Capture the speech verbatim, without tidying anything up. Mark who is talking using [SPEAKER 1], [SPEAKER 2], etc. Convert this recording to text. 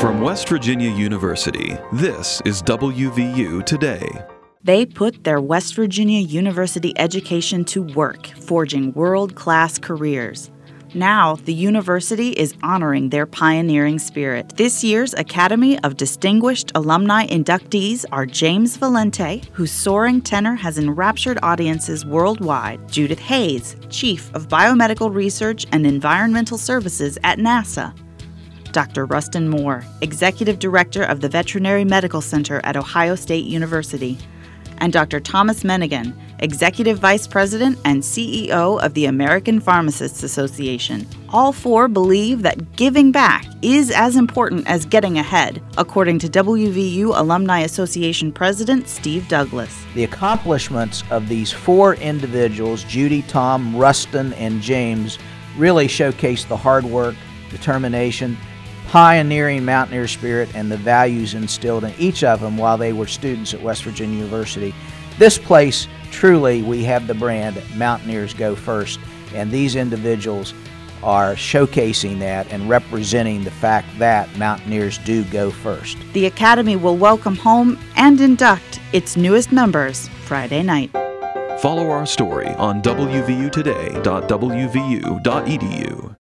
[SPEAKER 1] From West Virginia University, this is W V U Today.
[SPEAKER 2] They put their West Virginia University education to work, forging world-class careers. Now, the university is honoring their pioneering spirit. This year's Academy of Distinguished Alumni inductees are James Valente, whose soaring tenor has enraptured audiences worldwide, Judith Hayes, Chief of Biomedical Research and Environmental Services at NASA, Doctor Rustin Moore, Executive Director of the Veterinary Medical Center at Ohio State University, and Doctor Thomas Mennigan, Executive Vice President and C E O of the American Pharmacists Association. All four believe that giving back is as important as getting ahead, according to W V U Alumni Association President Steve Douglas.
[SPEAKER 3] The accomplishments of these four individuals, Judy, Tom, Rustin, and James, really showcase the hard work, determination, pioneering mountaineer spirit, and the values instilled in each of them while they were students at West Virginia University. This place, truly, we have the brand Mountaineers Go First, and these individuals are showcasing that and representing the fact that Mountaineers do go first.
[SPEAKER 2] The Academy will welcome home and induct its newest members Friday night.
[SPEAKER 1] Follow our story on W V U today dot W V U dot E D U.